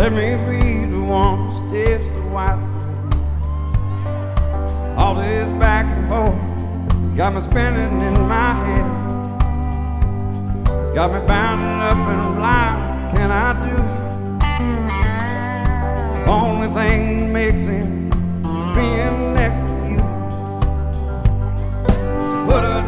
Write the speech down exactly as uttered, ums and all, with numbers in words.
Let me be the one who steps the white through. All this back and forth has got me spinning in my head. It's got me bound up and blind. What can I do? The only thing that makes sense